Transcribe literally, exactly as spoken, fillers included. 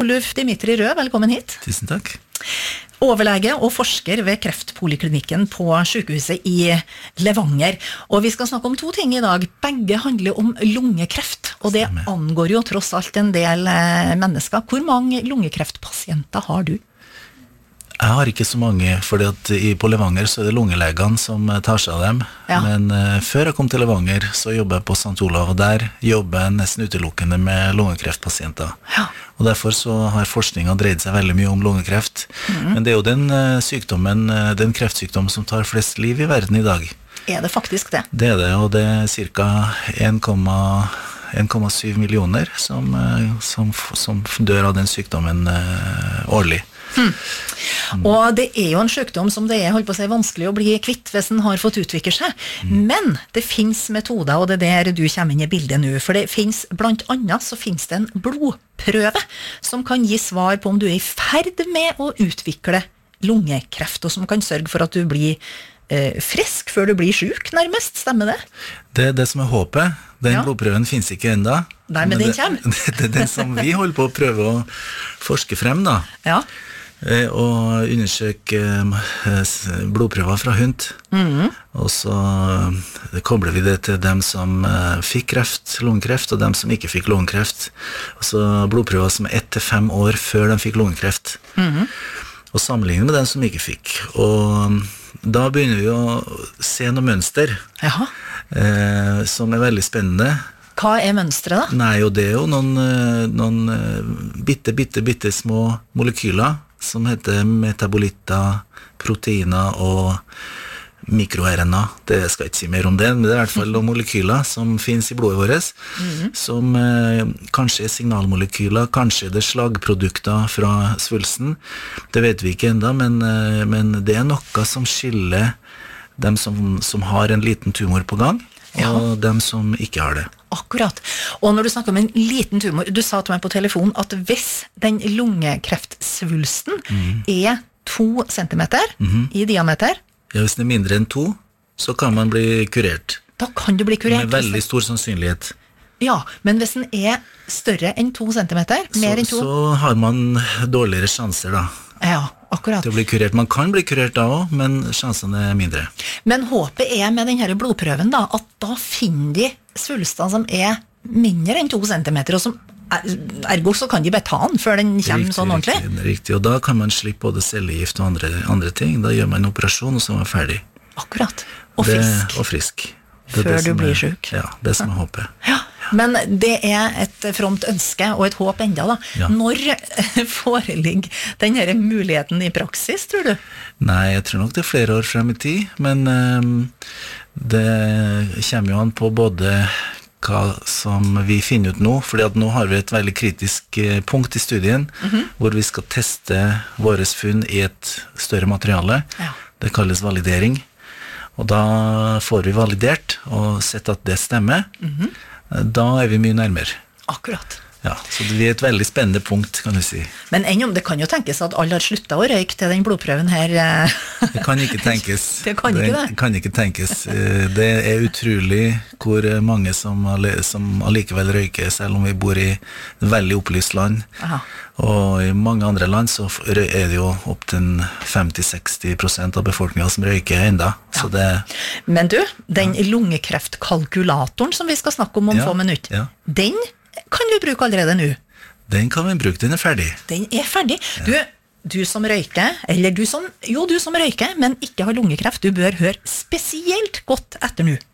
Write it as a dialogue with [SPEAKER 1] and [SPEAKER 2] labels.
[SPEAKER 1] Oluf Dimitri Rød, velkommen hit.
[SPEAKER 2] Tusen takk.
[SPEAKER 1] Overlege og forsker ved kreftpoliklinikken på sykehuset i Levanger. Og vi skal snakke om to ting i dag. Begge handler om lungekreft, og det angår jo tross alt en del mennesker. Hvor mange lungekreftpasienter har du?
[SPEAKER 2] Jeg har ikke så mange, fordi at i, på Levanger så er det lungelegene som tar seg av dem. Ja. Men uh, før jeg kom til Levanger så jobbet jeg på Sankt Olav, og der jobber jeg nesten utelukkende med lungekreftpasienter. Ja. Og derfor så har forskningen dreid seg veldig mye om lungekreft. Mm. Men det er jo den uh, sykdommen, uh, den kreftsykdommen som tar flest liv i verden i dag.
[SPEAKER 1] Er det faktisk det?
[SPEAKER 2] Det er det, og det er cirka en komma syv millioner som, uh, som, som dør av den sykdommen uh, årlig. Hmm.
[SPEAKER 1] Mm. Og det er jo en sykdom som det er holdt på å si, vanskelig å bli kvitt hvis den har fått utvikle seg. Mm. Men det finnes metoder, og det er der du kommer inn i bildet nå. For det finnes, blant annet så finnes det en blodprøve som kan gi svar på om du er i ferd med å utvikle lungekreft, og som kan sørge for at du blir eh, frisk før du blir syk, nærmest. Stemmer det?
[SPEAKER 2] Det er det som er håpet. Den ja. blodprøven finnes ikke enda.
[SPEAKER 1] Nei, men, men den kommer.
[SPEAKER 2] Det, det er den som vi holder på å prøve å forske frem, da.
[SPEAKER 1] Ja.
[SPEAKER 2] Og undersøke blodprøver fra hund. Mm. Og så kobler vi det til dem som fikk kreft, lungekreft, og dem som ikke fikk lungekreft. Og så blodprøver som er ett til fem år før de fikk lungekreft. Mm. Og sammenligner med dem som ikke fikk. Og da begynner vi å se noe mønster. Jaha. Eh, som er veldig spennende.
[SPEAKER 1] Hva er mønstret da?
[SPEAKER 2] Nei, og det er jo noen, noen bitte, bitte, bitte små molekyler som heter metabolitter, proteiner og mikro-R N A. Det skal jeg ikke si mer om det, men det er i hvert fall noen molekyler som finnes i blodet vårt, mm-hmm. som eh, kanskje er signalmolekyler, kanskje er det slagprodukter fra svulsten. Det vet vi ikke enda, men, eh, men det er noe som skiller dem som, som har en liten tumor på gang, ja. og dem som ikke har det.
[SPEAKER 1] Akkurat. Og når du snakker om en liten tumor, du sa til meg på telefon at hvis den lungekreftsvulsten mm. er to centimeter mm-hmm. i diameter.
[SPEAKER 2] Ja, hvis den er mindre enn to, så kan man bli kurert.
[SPEAKER 1] Da kan du bli kurert.
[SPEAKER 2] Med veldig stor sannsynlighet.
[SPEAKER 1] Ja, men hvis den er større enn to centimeter, mer enn to.
[SPEAKER 2] Så har man dårligere sjanser da.
[SPEAKER 1] Ja, akkurat.
[SPEAKER 2] Til å bli kurert. Man kan bli kurert da også, men sjansene er mindre.
[SPEAKER 1] Men håpet er med denne blodprøven da, at da finner de svulstene som er mindre enn to centimeter, og som ergo så kan de bare ta den før den kommer riktig, sånn ordentlig.
[SPEAKER 2] Riktig, riktig, og da kan man slippe både cellegift og andre, andre ting. Da gjør man en operasjon, og så er man ferdig.
[SPEAKER 1] Akkurat. Og frisk.
[SPEAKER 2] Det, og frisk. Det
[SPEAKER 1] før
[SPEAKER 2] det
[SPEAKER 1] du blir
[SPEAKER 2] er,
[SPEAKER 1] syk.
[SPEAKER 2] Ja, det som er håpet.
[SPEAKER 1] Ja. Men det er et fromt ønske og et håp enda da. Ja. Når foreligger denne muligheten i praksis, tror du?
[SPEAKER 2] Nei, jeg tror nok det er flere år frem i tid, men um, det kommer jo an på både hva som vi finner ut nå, fordi at nå har vi et veldig kritisk punkt i studien, mm-hmm. hvor vi skal teste våres funn i et større materiale. Ja. Det kalles validering. Og da får vi validert og sett at det stemmer. Mm-hmm. Da er vi mye nærmere.
[SPEAKER 1] Akkurat.
[SPEAKER 2] Ja, så det er et veldig spennende punkt, kan du si.
[SPEAKER 1] Men ennå, det kan jo tenkes at alle har sluttet å røyke til den blodprøven her.
[SPEAKER 2] Det kan ikke tenkes.
[SPEAKER 1] Det kan ikke det.
[SPEAKER 2] Det kan ikke tenkes. Det er utrolig hvor mange som, som allikevel røyker, selv om vi bor i et veldig opplyst land. Aha. Og i mange andre land så er det jo opp til femti til seksti prosent av befolkningen som røyker enda. Ja. Så det,
[SPEAKER 1] men du, den ja. lungekreftkalkulatoren som vi skal snakke om om ja. få minutter, ja. den kan vi bruke allerede nå?
[SPEAKER 2] Den kan vi bruke, den er ferdig.
[SPEAKER 1] Den er ferdig. Ja. Du, du som røyker, eller du som, jo du som røyker, men ikke har lungekreft, du bør høre spesielt godt etter nå.